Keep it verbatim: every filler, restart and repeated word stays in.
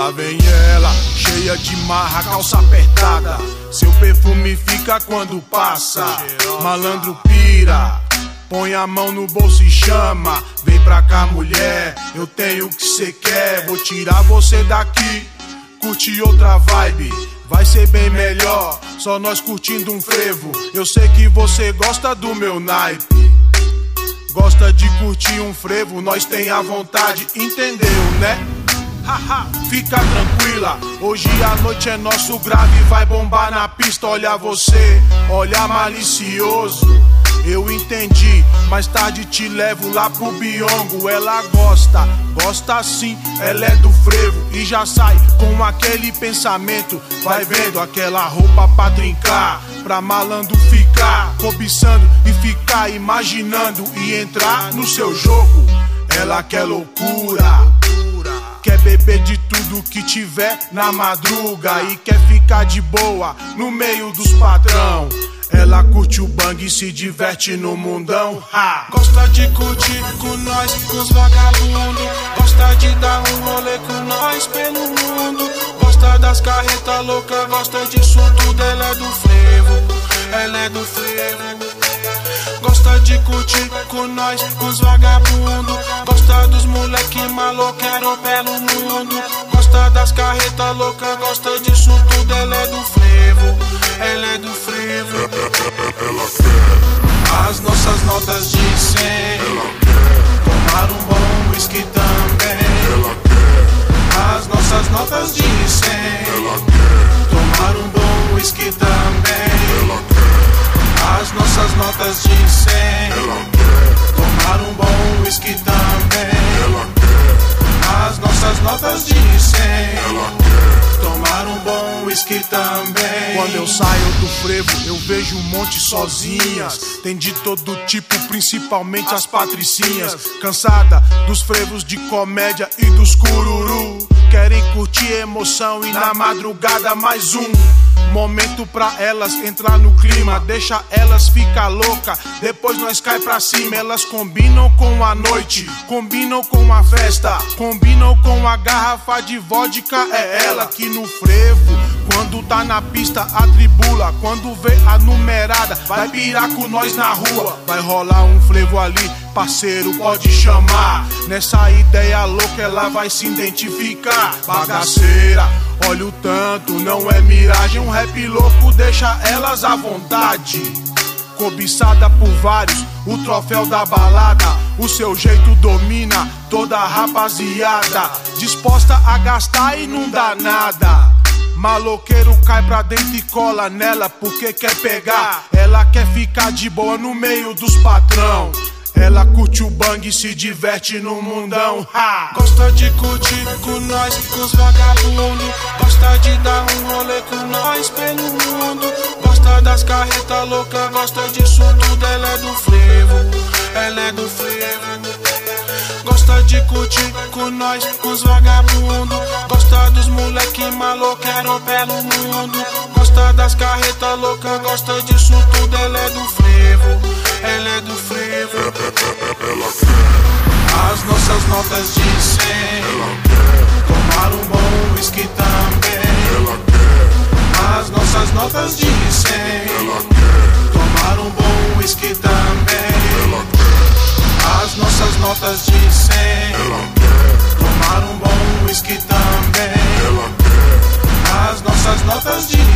Lá vem ela, cheia de marra, calça apertada. Seu perfume fica quando passa. Malandro pira, põe a mão no bolso e chama. Vem pra cá, mulher, eu tenho o que cê quer. Vou tirar você daqui, curte outra vibe. Vai ser bem melhor, só nós curtindo um frevo. Eu sei que você gosta do meu naipe, gosta de curtir um frevo, nós tem a vontade, entendeu, né? Haha, fica tranquila, hoje a noite é nosso grave, vai bombar na pista. Olha você, olha malicioso. Eu entendi, mais tarde te levo lá pro Biongo. Ela gosta, gosta sim, ela é do frevo e já sai com aquele pensamento. Vai vendo aquela roupa pra trincar, pra malandro ficar cobiçando e ficar imaginando e entrar no seu jogo. Ela quer loucura, quer beber de tudo que tiver na madruga e quer ficar de boa no meio dos patrão. Ela curte o bang e se diverte no mundão. Ha! Gosta de curtir com nós, com os vagabundos. Gosta de dar um rolê com nós pelo mundo. Gosta das carretas loucas, gosta disso tudo. Ela é do frevo, ela é do frevo. Gosta de curtir com nós, com os vagabundos. Gosta dos moleque maloqueiro pelo mundo. Gosta das carretas loucas, gosta disso tudo. Ela é do frevo, ela é do frevo. Ela quer as nossas notas de cem. Ela quer tomar um bom whisky também. Ela quer as nossas notas de cem. Ela quer tomar um bom whisky também. Ela quer as nossas notas de cem. Ela quer tomar um bom whisky também. Ela quer as nossas notas de cem. Ela quer tomar um bom whisky também. Quando eu saio do frevo, eu vejo um monte sozinhas. Tem de todo tipo, principalmente as patricinhas. Cansada dos frevos de comédia e dos cururu. Querem curtir emoção e na madrugada mais um momento pra elas entrar no clima. Deixa elas ficar louca, depois nós cai pra cima. Elas combinam com a noite, combinam com a festa, combinam com a garrafa de vodka. É ela que no frevo, quando tá na pista atribula. Quando vê a numerada, vai pirar com nós na rua. Vai rolar um frevo ali, parceiro, pode chamar. Nessa ideia louca ela vai se identificar. Bagaceira, olha o tanto, não é miragem. Um rap louco deixa elas à vontade. Cobiçada por vários, o troféu da balada. O seu jeito domina toda a rapaziada. Disposta a gastar e não dá nada. Maloqueiro cai pra dentro e cola nela porque quer pegar. Ela quer ficar de boa no meio dos patrão. Ela curte o bang e se diverte no mundão. Ha! Gosta de curtir com nós, com os vagabundos. Gosta de dar um rolê com nós pelo mundo. Gosta das carretas loucas, gosta disso tudo. Ela é do frevo, ela é do frevo. Gosta de curtir com nós, com os vagabundos. Gosta dos moleque maloqueiro pelo mundo. Gosta das carretas loucas, gosta disso tudo. Ela é do frevo, ela é do frevo. Ela quer as nossas notas de cem. Ela quer tomar um bom whisky também. Ela quer as nossas notas de cem. Ela quer tomar um bom whisky também. Ela quer as nossas notas de cem. Ela quer tomar um bom whisky também. Ela quer as nossas notas de